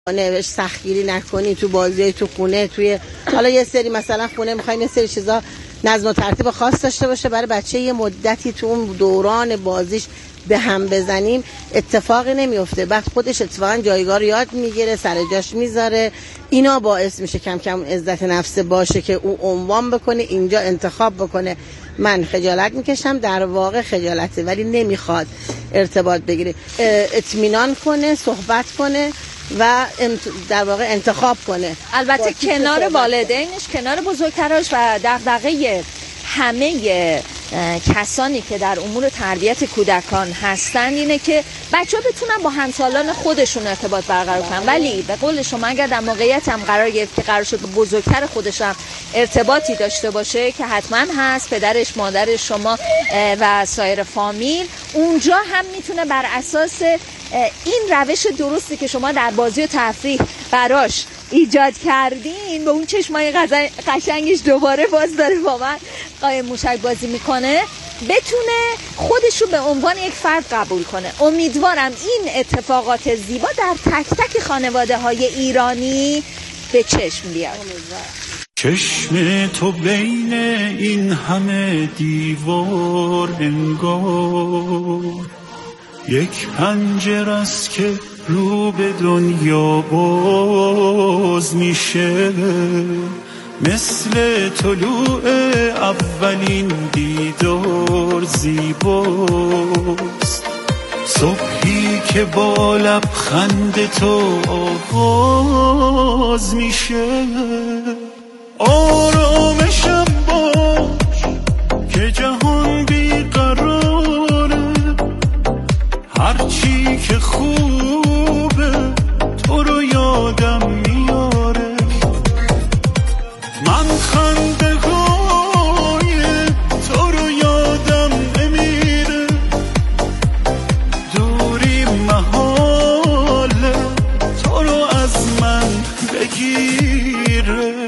نوش سختگیری نکنی تو بازی، تو خونه، توی حالا یه سری مثلا خونه میخوایم یه سری چیزا نظم و ترتیب خاص داشته باشه برای بچه، یه مدتی تو اون دوران بازیش به هم بزنیم اتفاقی نمیفته، بعد خودش اتفاقا جایگاه رو یاد میگیره، سر جاش میذاره. اینا باعث میشه کم کم عزت نفس باشه که او عنوان بکنه، اینجا انتخاب بکنه. من خجالت میکشم، در واقع خجالته، ولی نمیخواد ارتباط بگیره، اطمینان کنه، صحبت کنه و در واقع انتخاب کنه. البته کنار والدینش، کنار بزرگتراش و دغدغه همه کسانی که در امور تربیت کودکان هستند اینه که بچه‌ها بتونن با همسالان خودشون ارتباط برقرار کنن. ولی به قول شما اگر در موقعیت هم قرار گرفت که قرار شد به بزرگتر خودش هم ارتباطی داشته باشه که حتما هست، پدرش، مادرش، شما و سایر فامیل، اونجا هم میتونه بر اساس این روش درستی که شما در بازی و تفریح براش ایجاد کردین، به اون چشمای قشنگش دوباره باز داره با من قایم موشک بازی میکنه، بتونه خودش رو به عنوان یک فرد قبول کنه. امیدوارم این اتفاقات زیبا در تک تک خانواده های ایرانی به چشم بیاد. چشم تو بین این همه دیوار انگار یک پنجره است که رو به دنیا باز میشه، مثل طلوع اولین دیدار زیباست، صبحی که با لبخند تو آغاز میشه. آرامشم باش که جهان بیقراره، هرچی که خوبه تو رو یادم میاره، من خنده های تو رو یادم نمیره، دوری محاله تو رو از من بگیره.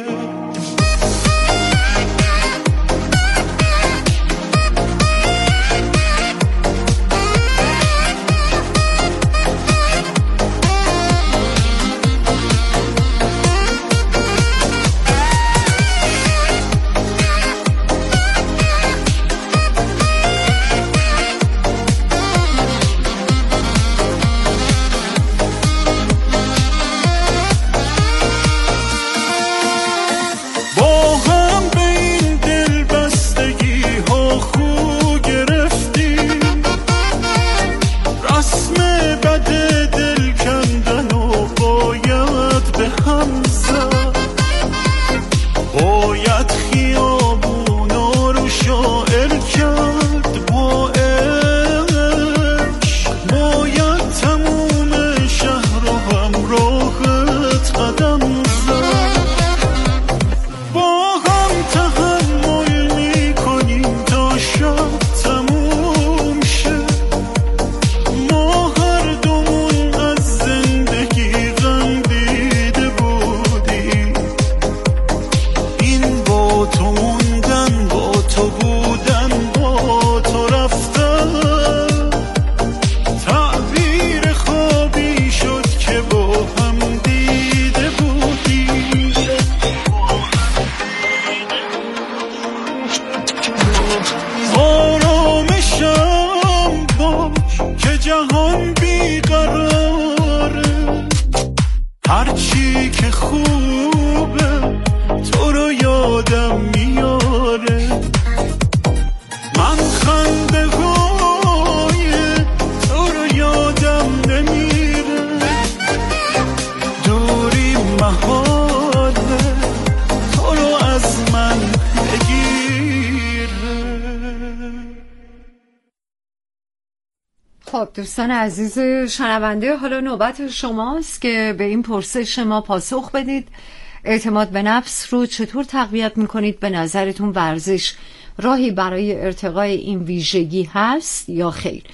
دوستان عزیز شنونده، حالا نوبت شماست که به این پرسش ما پاسخ بدید. اعتماد به نفس رو چطور تقویت میکنید؟ به نظرتون ورزش راهی برای ارتقای این ویژگی هست یا خیر؟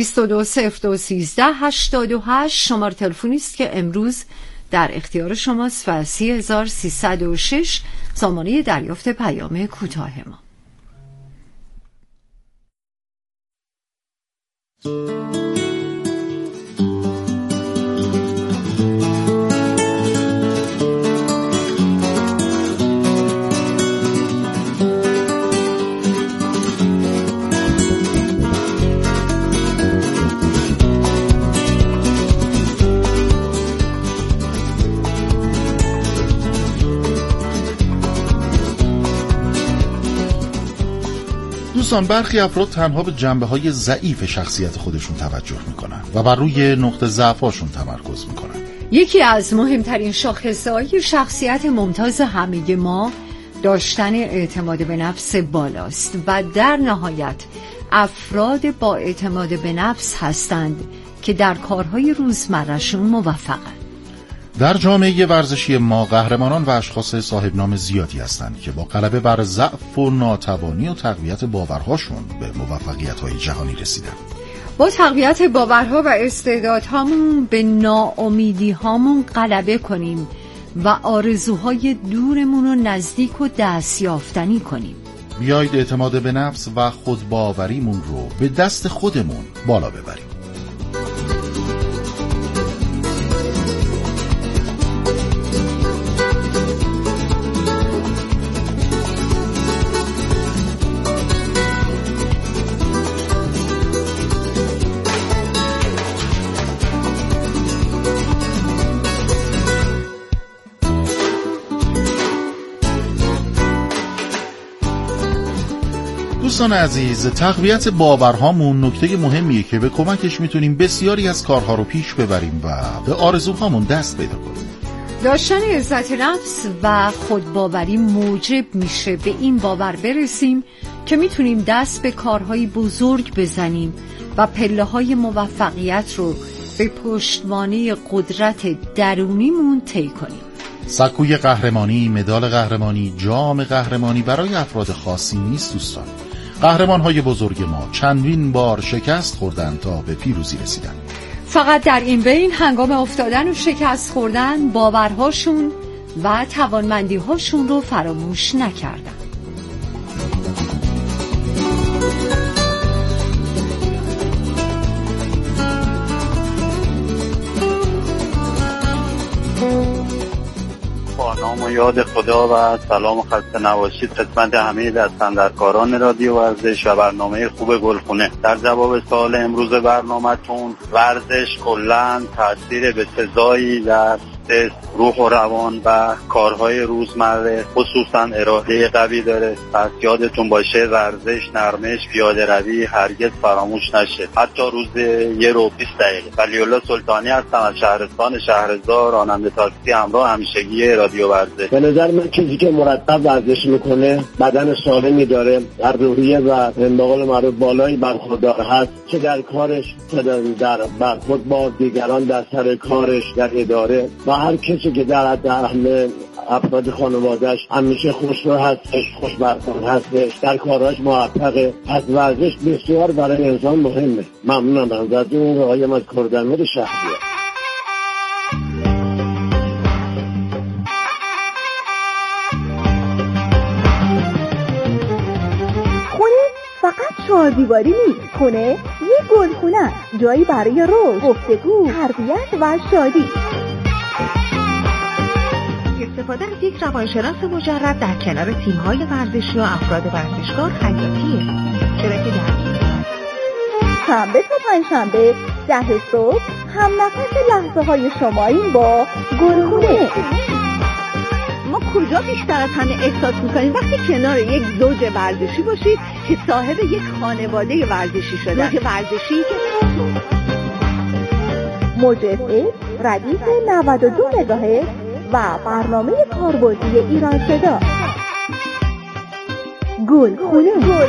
22021388 شماره تلفنی است که امروز در اختیار شماست و 30306 سامانه دریافت پیام کوتاه ما. دوستان، برخی افراد تنها به جنبه‌های ضعیف شخصیت خودشون توجه میکنن و بر روی نقطه ضعف‌هاشون تمرکز میکنن. یکی از مهمترین شاخصه‌های شخصیت ممتاز همه ما داشتن اعتماد به نفس بالاست و در نهایت افراد با اعتماد به نفس هستند که در کارهای روزمره‌شون موفقند. در جامعه ورزشی ما قهرمانان و اشخاص صاحب نام زیادی هستند که با غلبه بر ضعف و ناتوانی و تقویت باورهاشون به موفقیت‌های جهانی رسیدند. با تقویت باورها و استعدادهامون به ناامیدی‌هامون غلبه کنیم و آرزوهای دورمون رو نزدیک و دستیافتنی کنیم. بیایید اعتماد به نفس و خودباوریمون رو به دست خودمون بالا ببریم. دوستان عزیز، تقویت باورهامون نکته مهمیه که به کمکش میتونیم بسیاری از کارها رو پیش ببریم و به آرزوهامون دست پیدا کنیم. داشتن عزت نفس و خودباوری موجب میشه به این باور برسیم که میتونیم دست به کارهای بزرگ بزنیم و پله‌های موفقیت رو به پشتوانه قدرت درونیمون طی کنیم. سکوی قهرمانی، مدال قهرمانی، جام قهرمانی برای افراد خاصی نیست دوستان. قهرمان‌های بزرگ ما چندین بار شکست خوردن تا به پیروزی رسیدن. فقط در این بین هنگام افتادن و شکست خوردن باورهاشون و توانمندی‌هاشون رو فراموش نکردن. نام و یاد خدا و سلام و خسته نباشید خدمت همه دستاندرکاران رادیو ورزش و برنامه خوب گلخونه. در جواب سوال امروز برنامه‌تون، ورزش کلاً تاثیر بسزایی در روح و روان و کارهای روزمره خصوصا اراده قوی داره. پس یادتون باشه ورزش، نرمش، پیاده روی هرگز فراموش نشه، حتی روز یه رو 20 دقیقه. ولی‌الله سلطانی هستم از شهرستان شهرزار، راننده تاکسی همراه همیشگی رادیو ورزش. به نظر من کسی که مرتب ورزش میکنه بدن سالمی داره، در روحیه و به قول معروف بالایی برخوردار هست، چه در کارش چه در برخورد با دیگران، در سر کارش، در اداره و هر کسی که در همه افراد خانواده‌اش همیشه خوشرو هستش، خوش برخورد هستش، در کارهاش موفقه. پس ورزش بسیار برای انسان مهمه. ممنونم ازتون. آقای از کردمیر شهریه. خونه فقط چهاردیواری نیست، خونه یک گلخونه، جایی برای رشد، گفتگو، تربیت و شادی. استفاده از یک روانشناس مجرب در کنار تیم‌های ورزشی و افراد ورزشکار حیاتیه. چرا که در شنبه تا پنجشنبه 10 صبح هم نفس لحظه‌های شماییم با گلخونه. ما کجا بیشتر از همه احساس می‌کنیم وقتی کنار یک زوج ورزشی باشید که صاحب یک خانواده ورزشی شدن. زوج ورزشی که موج FM ردیف 92 مگاهرتز و برنامه کاربردی ایران صدا. گلخونه.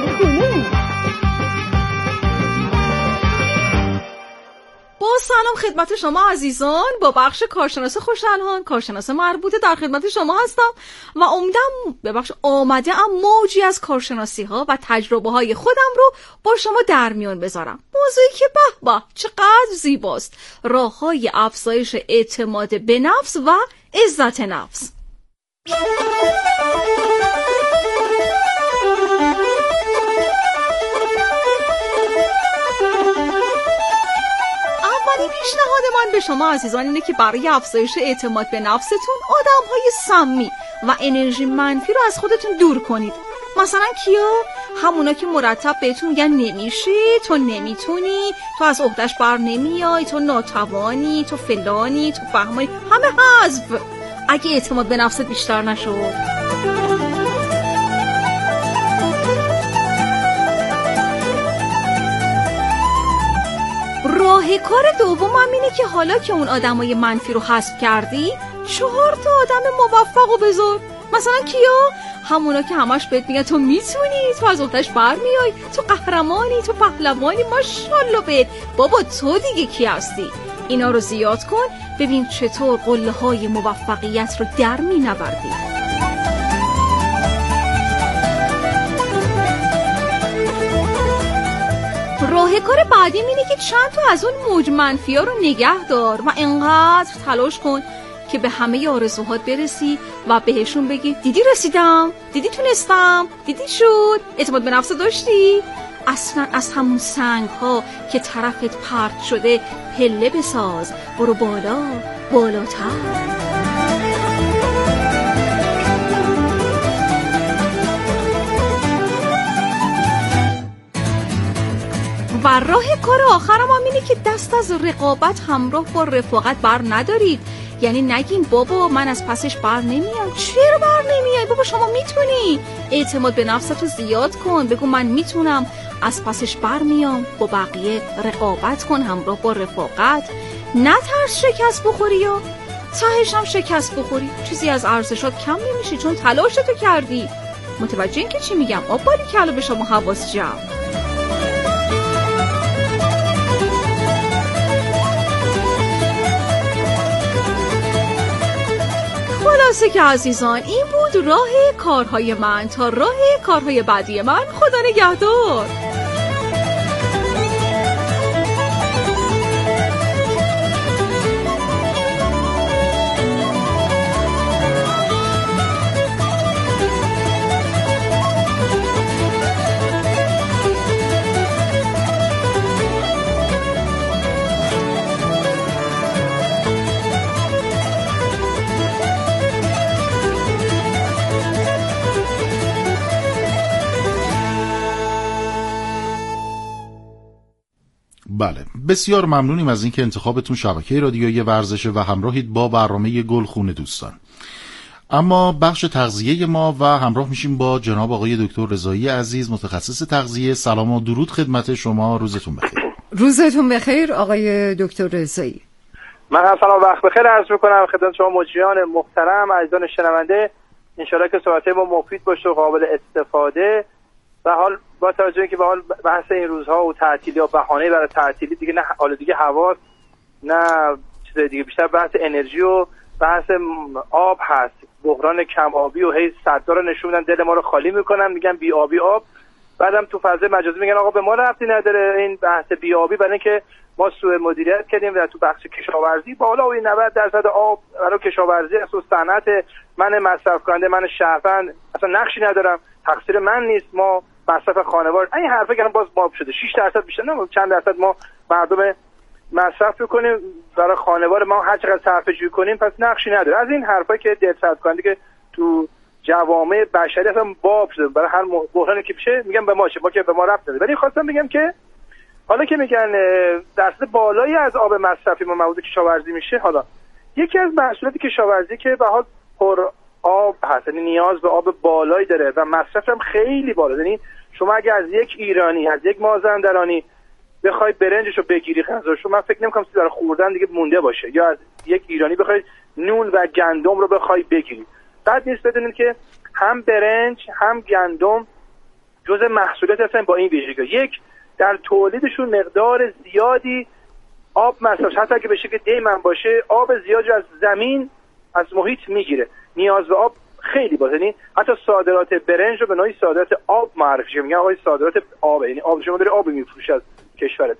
با سلام خدمت شما عزیزان، با بخش کارشناس خوش‌الحان، کارشناس مربوطه در خدمت شما هستم و امیدم به بخش آمده موجی از کارشناسی ها و تجربه های خودم رو با شما در میان بذارم. موضوعی که به به چقدر زیباست، راه‌های افزایش اعتماد به نفس و عزت نفس. پیشنهاد من به شما عزیزان اینه که برای افزایش اعتماد به نفستون آدم‌های سمی و انرژی منفی رو از خودتون دور کنید. مثلا کیا؟ همونا که مرتب بهتون میگن نمیشه، تو نمیتونی، تو از عهده‌اش بر نمیای، تو ناتوانی، تو فلانی، تو فهمانی، همه حذف. اگه اعتماد به نفست بیشتر نشد. راه کار دومم اینه که حالا که اون آدمای منفی رو حذف کردی 4 تا آدم موفق رو بذار. مثلا کیا؟ همونا که همش بهت میگن تو میتونی، تو از اونتش برمیای، تو قهرمانی، تو پهلوانی، ماشاءالله بهت. بابا تو دیگه کی هستی؟ اینا رو زیاد کن ببین چطور قله‌های موفقیت رو در مینوردی. راه کار بعدی اینه که چند تا از اون موج منفی ها رو نگه دار و انقدر تلاش کن که به همه آرزوهات برسی و بهشون بگی دیدی رسیدم، دیدی تونستم، دیدی شد. اعتماد به نفس داشتی؟ اصلا از همون سنگ ها که طرفت پرت شده پله بساز، برو بالا، بالاتر. و راه کار آخرم هم اینه که دست از رقابت همراه با رفاقت بر ندارید. یعنی نگین بابا من از پسش بر نمیام. چرا بر نمیای؟ بابا شما میتونی. اعتماد به نفستو زیاد کن، بگو من میتونم، از پسش بر میام. با بقیه رقابت کن همراه با رفاقت. نترس شکست بخوری یا تهش هم شکست بخوری، چیزی از ارزشات کم نمیشی چون تلاشتو کردی. متوجه این که چی میگم؟ آبالی کلا به شما حواس جمع. خلاصه که عزیزان این بود راه کارهای من. تا راه کارهای بعدی من، خدا نگهدار. بله، بسیار ممنونیم از اینکه انتخابتون شبکه رادیویی ورزشه و همراهید با برنامه گلخونه دوستان. اما بخش تغذیه ما و همراه میشیم با جناب آقای دکتر رضایی عزیز، متخصص تغذیه. سلام و درود خدمت شما، روزتون بخیر. روزتون بخیر آقای دکتر رضایی. من هم سلام وقت بخیر عرض میکنم خدمت شما مجریان محترم، عزیزان شنونده. انشالله که صحبت ما مفید باشه و قابل استفاده. و حال با توجه اینکه به حال بحث این روزها و تعطیلی و بهانه برای تعطیلی دیگه، نه آلودگی هوا، نه چیز دیگه، بیشتر بحث انرژی و بحث آب هست. بحران کم آبی و هی صدها رو نشون میدن، دل ما رو خالی میکنن، میگن بی آبی آب. بعدم تو فضای مجازی میگن آقا به ما ربطی نداره این بحث بی آبی، برای اینکه ما سوء مدیریت کردیم و تو بخش کشاورزی بالا و 90% آب برای کشاورزی است و صنعت. من مصرف کننده، من شهروند اصلا نقشی ندارم، تقصیر من نیست. ما مصرف خانوار این حرفا که باز باب شده 6% بیشتر نه چند درصد ما مردم مصرف بکنیم برای خانوار ما، هر چقدر صرفه‌جویی کنیم پس نقشی نداره. از این حرفا که دلسرد کننده که تو جوامع بشری اصلا باب شده، برای هر بحرانی که بشه میگن به ما چه، ما که به ما ربط نداره. ولی خواستم بگم که حالا که میگن درصد بالایی از آب مصرفی ما مواد کشاورزی میشه، حالا یکی از محصولات کشاورزی که به حال پر آب هست، یعنی نیاز به آب بالایی داره و مصرف هم خیلی بالا. یعنی شما اگه از یک ایرانی، از یک مازندرانی بخوای برنجشو بگیری غذاشو، من فکر نمی‌کنم چیزی برای خوردن دیگه مونده باشه. یا از یک ایرانی بخوای نون و گندم رو بخوای بگیری. بعد نیست بدونید که هم برنج هم گندم جزء محصولات هستن با این ویژگی. یک، در تولیدشون مقدار زیادی آب مصرف، حتی اگه به شکل دیمن باشه آب زیادی از زمین از محیط میگیره. نیاز به آب خیلی باشه. یعنی حتی صادرات برنج رو به نوعی صادرات آب معرفی میشه، میگن آقای صادرات آب، یعنی آب شما داره آب میفروشه از کشورت.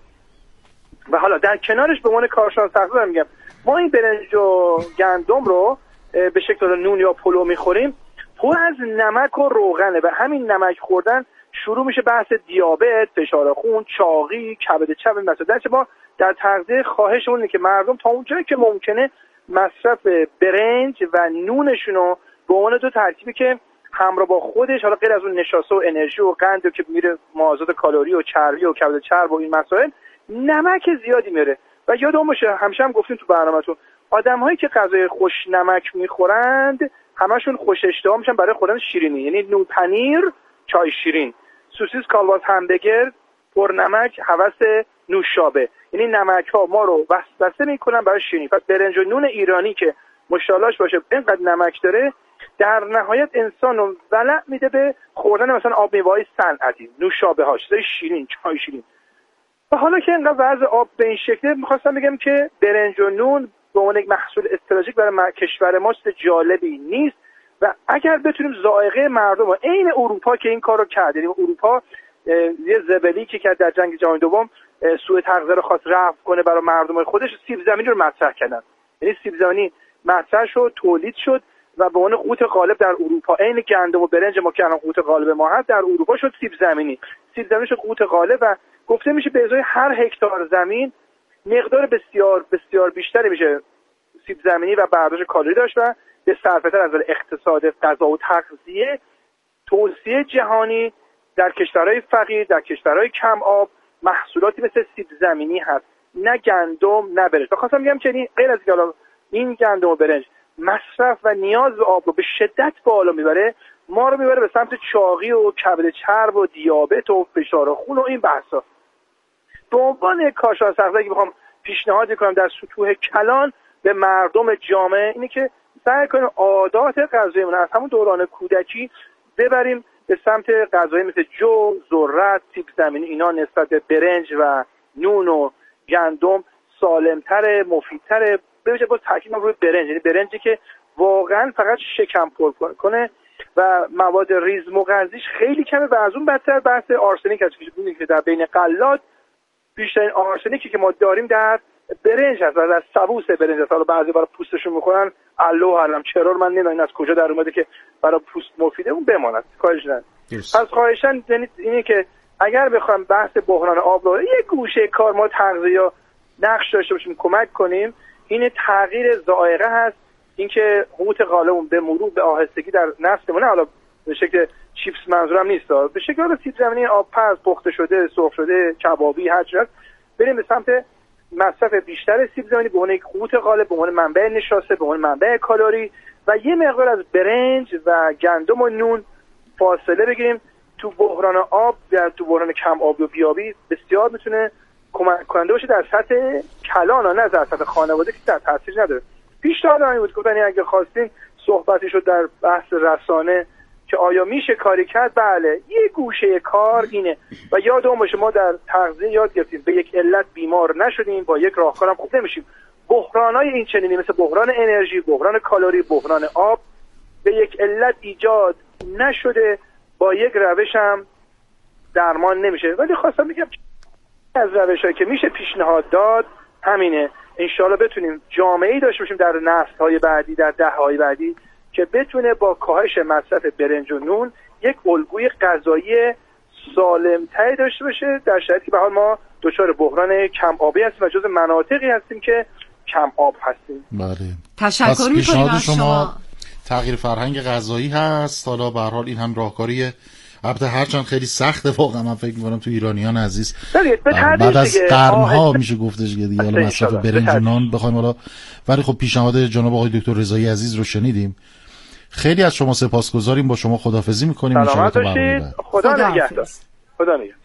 و حالا در کنارش به عنوان کارشناس تغذیه میگم ما این برنج و گندم رو به شکل نون یا پلو میخوریم، پر از نمک و روغنه و همین نمک خوردن شروع میشه بحث دیابت، فشار خون، چاقی، کبد چپ. مثلا ما در تغذیه خواهشمون اینه که مردم تا اونجایی که ممکنه مصرف برنج و نونشون رو به عنوان دو ترکیبی که همراه با خودش، حالا غیر از اون نشاسته و انرژی و قند که میره مازاد کالری و چربی و کبد چرب و این مسائل، نمک زیادی میره. و یادمون باشه همیشه هم گفتیم تو برنامه‌تون، آدم‌هایی که غذای خوش نمک میخورند همشون خوش اشتها میشن برای خوردن شیرینی، یعنی نون پنیر، چای شیرین، سوسیس، کالباس، همبرگر، پر نمک، هوس نوشابه. یعنی نمک ها ما رو وسوسه میکنن برای شیرینی. پس برنج و نون ایرانی که مشالاش باشه اینقدر نمک داره، در نهایت انسان رو ولع میده به خوردن مثلا آب میوه‌های صنعتی، نوشابه‌ها، چیزای شیرین، چای شیرین. و حالا که اینقدر وضع آب به این شکله، می‌خواستم بگم که برنج و نون به عنوان یک محصول استراتژیک برای کشور ما چیز جالبی نیست و اگر بتونیم ذائقه مردم و عین اروپا که این کارو کرد، یعنی اروپا یه زبلی که در جنگ جهانی دوم سوء تغذیه رو خواست رفع کنه برای مردم خودش، سیب زمینی رو مطرح کردن. یعنی سیب زمینی مطرح شد، تولید شد و به عنوان قوت غالب در اروپا، عین گندم و برنج ما که الان قوت غالب ما هست، در اروپا شد سیب زمینی. سیب زمینی شد قوت غالب و گفته میشه به ازای هر هکتار زمین مقدار بسیار بسیار بیشتری میشه سیب زمینی و برداشت کالری داشت و به صرفه‌تر از نظر اقتصاد غذا و تغذیه توصیه جهانی در کشورهای فقیر، در کشورهای کم آب محصولاتی مثل سیب زمینی هست، نه گندم نه برنج. خواستم بگم که غیر از این گندم و برنج مصرف و نیاز به آب رو به شدت بالا میبره، ما رو میبره به سمت چاقی و کبد چرب و دیابت و فشار خون و این بحثا. به عنوان کارشناس تغذیه بخوام پیشنهاد کنم در سطوح کلان به مردم جامعه اینه که سعی کنیم عادات غذاییمون از همون دوران کودکی ببریم به سمت غذایی مثل جو، ذرت، سیب زمینی. اینا نسبت به برنج و نون و گندم سالم‌تره، مفیدتره. ببینید باز تاکید روی برنج، یعنی برنجی که واقعا فقط شکم پر کنه و مواد ریز مغذیش خیلی کمه و از اون بدتر بحث آرسنیک هست که در بین غلات بیشترین آرسنیکی که ما داریم در برنج هست و در سبوس برنج هست. حالا بعضی برای پوستشون میخورن، الله علم چرا، من نمیدونم از کجا در اومده که برای پوست مفیده، اون بماند کارش نه. پس خواهشاً اینه که اگر بخوایم بحث بحران آب رو یه گوشه کار ما تغذیه نقش داشته باشیم کمک کنیم، این تغییر ذائقه هست، اینکه قوت غالبمون به مرور به آهستگی در نسلمون، حالا به شکل چیپس منظورم نیست، به شکل سیب زمینی آبپز، پخته شده، سرخ شده، کبابی، هر چیز بریم به سمت مصرف بیشتر سیب زمینی به عنوان یک قوت غالب، به عنوان منبع نشاسته، به عنوان منبع کالری و یه مقدار از برنج و گندم و نون فاصله بگیریم. تو بحران آب یا تو بحران کم آبی و بیابی بسیار میتونه کمک کننده باشه در سطح کلان، نه در سطح خانواده که در تاثیر نداره. پیشنهاد من بود گفتن اگه خواستین صحبتی شد در بحث رسانه که آیا میشه کاری کرد، بله یه گوشه کار اینه و یادمون باشه ما در تغذیه یاد گرفتیم به یک علت بیمار نشدیم، با یک راهکارم خوب نمیشیم. بحرانای این چنینی مثل بحران انرژی، بحران کالری، بحران آب به یک علت ایجاد نشده، با یک روش هم درمان نمیشه. ولی خواستم بگم از روشایی که میشه پیشنهاد داد همینه. انشالله بتونیم جامعه‌ای داشته باشیم در نسل‌های بعدی، در دهه‌های بعدی که بتونه با کاهش مصرف برنج و نون یک الگوی غذایی سالم‌تری داشته باشه، در شرایطی که به حال ما دچار بحران کم آبی هستیم و جز مناطقی هستیم که کم آب هستیم. بله. تشکر می‌کنیم از شما. تغییر فرهنگ غذایی هست. حالا به هر حال این هم راهکاریه. البته هرچند خیلی سخته واقعا، من فکر می‌کنم تو ایرانیان عزیز بعد از قرن‌ها میشه گفتش که دیگه حالا مصرف برنج و نان بخوایم حالا، ولی خب پیشنهاد جناب آقای دکتر رضایی عزیز رو شنیدیم. خیلی از شما سپاسگزاریم، با شما خداحافظی می‌کنیم. ان شاءالله خدا نگهدار. خدا نگهدار.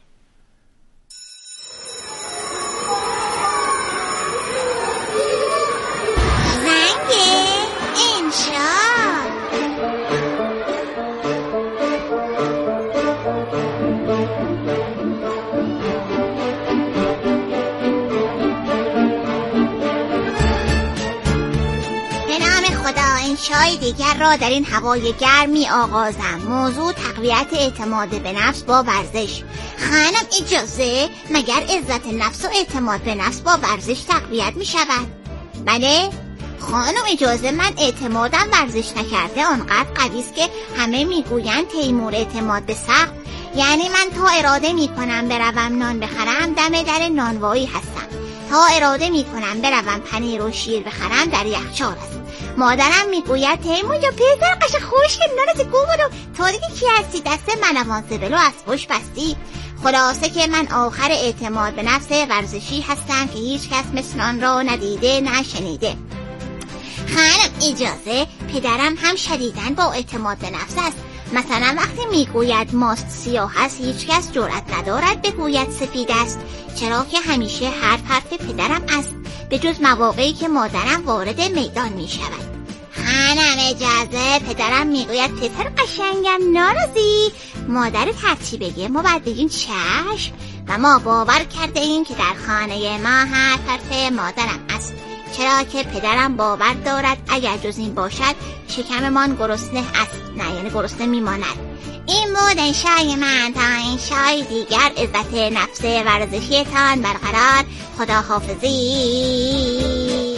شای دیگر را در این هوای گرم می آغازم. موضوع تقویت اعتماد به نفس با ورزش. خانم اجازه، مگر عزت نفس و اعتماد به نفس با ورزش تقویت می شود؟ بله خانم اجازه، من اعتمادم ورزش نکرده آنقدر قویست که همه میگویند تیمور اعتماد به سقف. یعنی من تا اراده می کنم بروم نان بخرم دم در نانوایی هستم، تا اراده می کنم بروم پنیر و شیر بخرم در یخچال هستم. مادرم میگوید تیمور یا پدر قش خوش که نارت گوبرو تو دیگه کی هستی دست منوان سبلو از خوش بستی. خلاصه که من آخر اعتماد به نفس ورزشی هستم که هیچ کس مثل آن را ندیده نشنیده. خانم اجازه، پدرم هم شدیداً با اعتماد به نفس است. مثلا وقتی میگوید ماست سیاه است هیچکس جرأت ندارد بگوید سفید است، چرا که همیشه حرف پدرم است، به جز مواقعی که مادرم وارد میدان میشود. خانم اجازه، پدرم میگوید پسر قشنگم ناراضی، مادر هرچی بگه ما باید بگیم چشم، و ما باور کرده ایم که در خانه ما حرف مادرم است، چرا که پدرم باور دارد اگر جز این باشد شکممان گرسنه است، نه یعنی گرسنه میماند. این بود انشای من، تا انشای دیگر عزت نفس ورزشیتان برقرار. خداحافظی.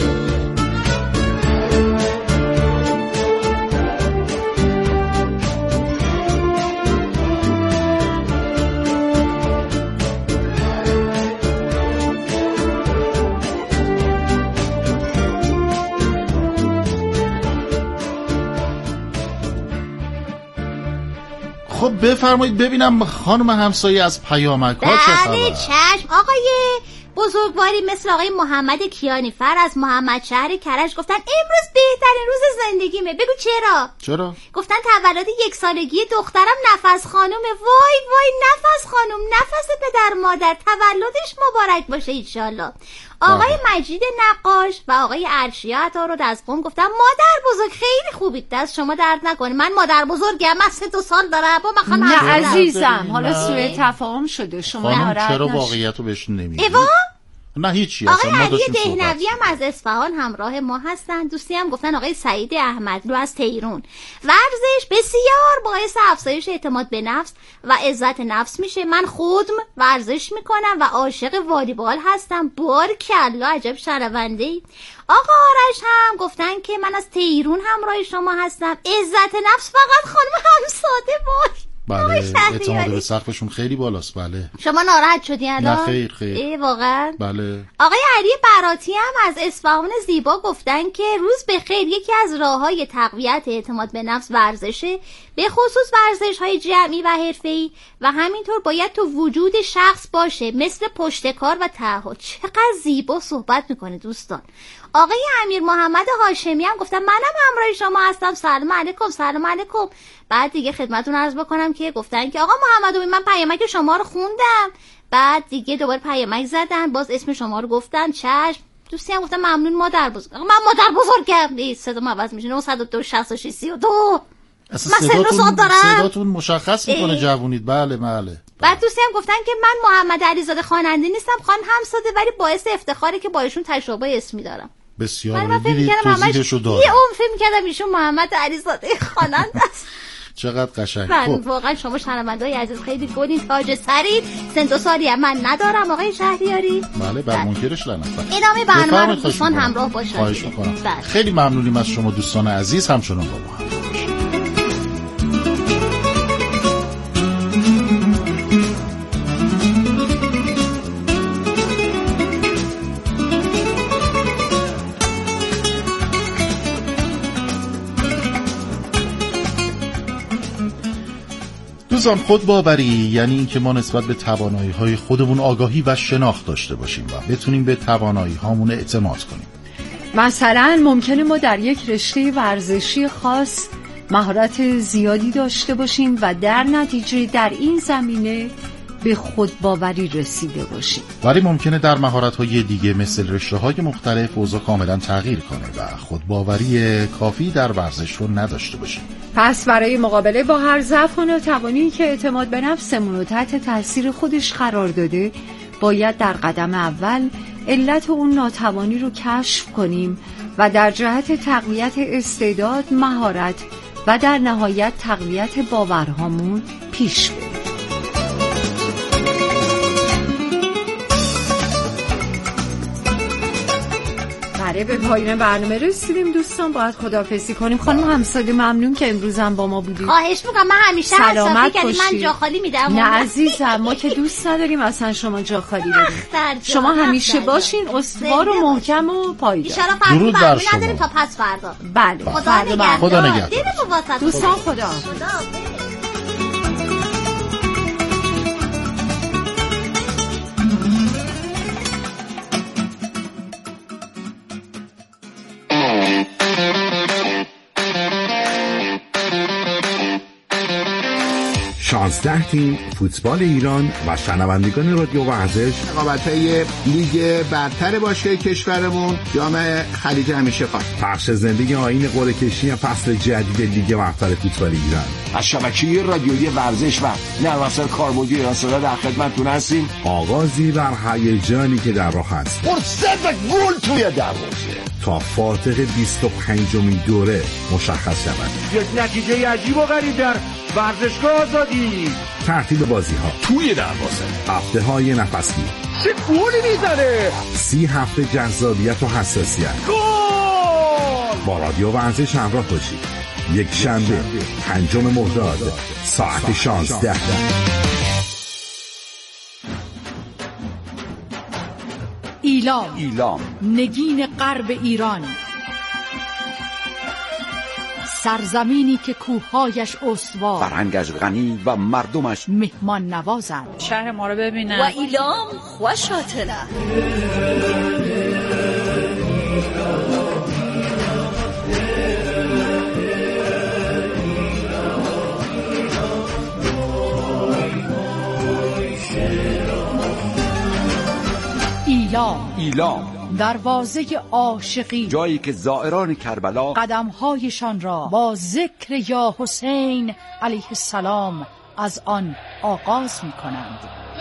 خب بفرمایید ببینم خانم همسایه از پیامک ها چه خبر؟ بله چشم آقای بزرگواری مثل آقای محمد کیانیفر از محمد شهر کرج گفتن امروز بهترین روز زندگیمه. بگو چرا؟ گفتن تولد 1 سالگی دخترم نفس خانومه. وای وای نفس خانوم، نفس پدر مادر، تولدش مبارک باشه انشالله. آقای مجید نقاش و آقای ارشیا عطارد از قم گفتن مادر بزرگ خیلی خوبید، دست شما درد نکنه. من مادر بزرگم، من 3 سال دارم با من نه عزیزم، حالا سوء تفاهم شده، شما ناراحت چرا نشید. واقعیت رو بهش نمیگی؟ نه هیچی. آقای علی دهنوی هم از اصفهان همراه ما هستن. دوستی هم گفتن آقای سعید احمدلو از تهران ورزش بسیار باعث افزایش اعتماد به نفس و عزت نفس میشه. من خودم ورزش میکنم و عاشق والیبال هستم. بارکالله، عجب شنونده‌ای. آقا آرش هم گفتن که من از تهران همراه شما هستم. عزت نفس فقط خانم همساده باش. بله اعتماد به سقفشون خیلی بالاست. بله شما ناراحت شدی الان؟ نه خیر واقعا؟ بله. آقای علی براتی هم از اصفهان زیبا گفتن که روز بخیر، یکی از راه‌های تقویت اعتماد به نفس ورزشه، به خصوص ورزش‌های جمعی و حرفه‌ای، و همینطور باید تو وجود شخص باشه مثل پشتکار و تعهد. چقدر زیبا صحبت میکنه دوستان. آقای امیر محمد هاشمی هم گفتن منم همراه شما هستم. سلام علیکم. سلام علیکم. بعد دیگه خدمتتون عرض بکنم که گفتن که آقا محمد من پیامک شما رو خوندم، بعد دیگه دوباره پیامک زدن، باز اسم شما رو گفتن. چشم. دوستی هم گفتن ممنون مادر بزرگ. من مادر بزرگم. صدام عوض میشه. 902 66 32. من صداتون مشخص میکنه جوونید. بله. بعد دوستی هم گفتن که من محمد علیزاده خواننده نیستم، خان همساده، ولی باعث افتخاره که با ایشون تشابه اسمی دارم. بسیار دیدید توضیحشو دادم. یه اون فکر می‌کردم ایشون محمد علیزاده خواننده است. چقدر قشنگ. خب واقعا شما شنونده‌های عزیز خیلی گلین، تاج سرید. 3 سالی هم من ندارم آقای شهریاری. بله بر منکرش لعنت. ادامه برنامه دوستان همراه باشید. خواهش می‌کنم. خیلی ممنونیم از شما دوستان عزیز، همچنان با ما. دوستان خودباوری یعنی این که ما نسبت به توانایی‌های خودمون آگاهی و شناخت داشته باشیم و بتونیم به توانایی‌هامون اعتماد کنیم. مثلا ممکنه ما در یک رشته ورزشی خاص مهارت زیادی داشته باشیم و در نتیجه در این زمینه به خودباوری رسیده باشیم، ولی ممکنه در مهارت‌های دیگه مثل رشته‌های مختلف اوضاع کاملا تغییر کنه و خودباوری کافی در ورزش رو نداشته باشیم. پس برای مقابله با هر ضعف و ناتوانی که اعتماد به نفسمون رو تحت تاثیر خودش قرار داده، باید در قدم اول علت اون ناتوانی رو کشف کنیم و در جهت تقویت استعداد، مهارت و در نهایت تقویت باورهامون پیش بریم. به پایان برنامه رسیدیم دوستان، باید خداحافظی کنیم. خانم همساده ممنون که امروز هم با ما بودید. خواهش میکنم. من همیشه سلامت باشید. من جا خالی میدم. نه عزیزم، ما که دوست نداریم اصلا شما جا خالی بدید. شما همیشه باشین استوار و محکم و پایدار. درود بر شما. نداریم تا پس فردا. بله خدا نگهدار. دوستان خدا. 16 تیم فوتبال ایران و شنوندگان رادیو ورزش رقابت‌های لیگ برتر باشه کشورمون جام خلیج همیشه خواهد. پخش زنده آیین قرعه کشی فصل جدید لیگ برتر فوتبال ایران از شبکه رادیویی ورزش و نرم افزار کاربردی ایران صدا در خدمتتون هستیم. آغازی بر هیجانی که در راه است. فرصت گل توی دروازه تا فاتح 25مین دوره مشخص شود. یک نتیجه عجیب و غریب در ورزشگاه آزادی. ترتیب بازی‌ها توی دروازه. هفته‌های نفسی. چه گلی میزنه! 30 هفته جذابیت و حساسیت. گل! با رادیو ورزش همراه باشید. یک شنبه 5 مرداد ساعت 16. ایلام نگین غرب ایران، سرزمینی که کوههایش استوار، فرهنگش غنی و مردمش مهمان نوازند. شهر ما رو ببینن و ایلام خوشاتله. ایلام دروازه عاشقی، جایی که زائران کربلا قدمهایشان را با ذکر یا حسین علیه السلام از آن آغاز می کنند.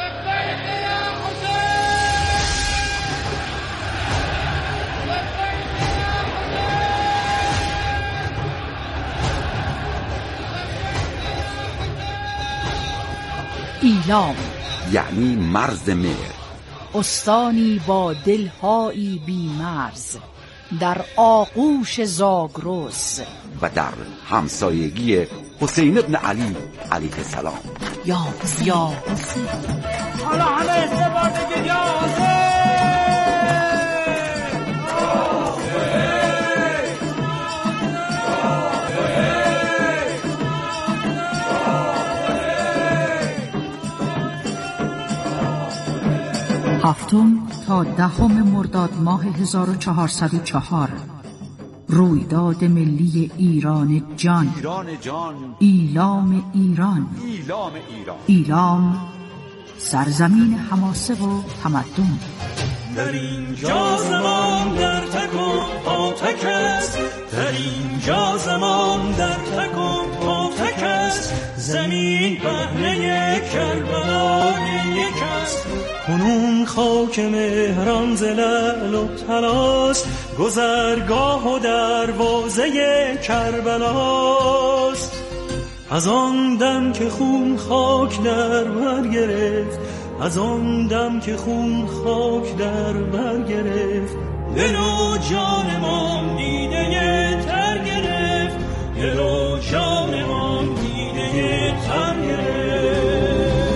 ایلام یعنی مرز مهر، استانی با دلهایی بی مرز در آغوش زاگرس و در همسایگی حسین ابن علی علیه السلام. یا حسین حالا همه استفاده یا حسین. هفتم تا 10 مرداد ماه 1404 رویداد ملی ایران جان، ایلام ایران. ایلام سرزمین حماسه و تمدن. در اینجا زمان در تک و پاتک است، در اینجا زمان در تک و پاتک است، زمین پهنه کربلای یک است. کنون خاک مهران ز لعل و طلاست، گذرگاه و دروازه کربلاست. از آن دم که خون خاک در بر گرفت، از آن دم که خون خاک در بر گرفت، دل و جانمان دیده تر گرفت، دل و جانمان دیده تر گرفت.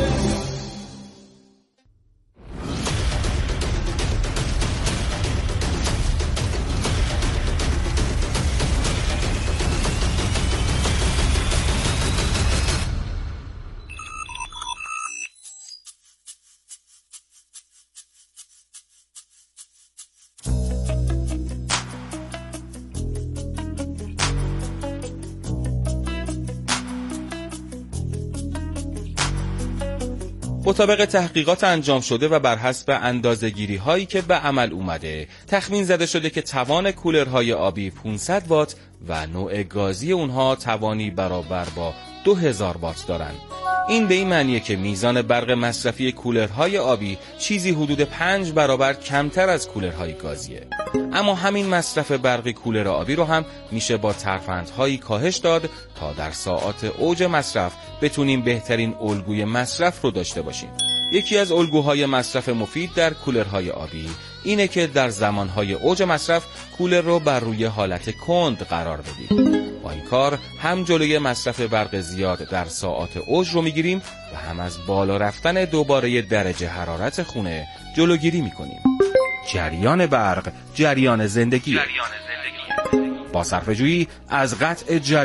مطابق تحقیقات انجام شده و بر حسب اندازه‌گیری هایی که به عمل اومده، تخمین زده شده که توان کولرهای آبی 500 وات و نوع گازی اونها توانی برابر با 2000 وات دارن. این به این معنیه که میزان برق مصرفی کولرهای آبی چیزی حدود 5 برابر کمتر از کولرهای گازیه. اما همین مصرف برق کولر آبی رو هم میشه با ترفندهایی کاهش داد تا در ساعات اوج مصرف بتونیم بهترین الگوی مصرف رو داشته باشیم. یکی از الگوهای مصرف مفید در کولرهای آبی اینه که در زمانهای اوج مصرف کولر رو بر روی حالت کند قرار بدیم. با این کار هم جلوی مصرف برق زیاد در ساعات اوج رو میگیریم و هم از بالا رفتن دوباره درجه حرارت خونه جلوگیری میکنیم. جریان برق، جریان زندگی. با صرفه‌جویی از قطع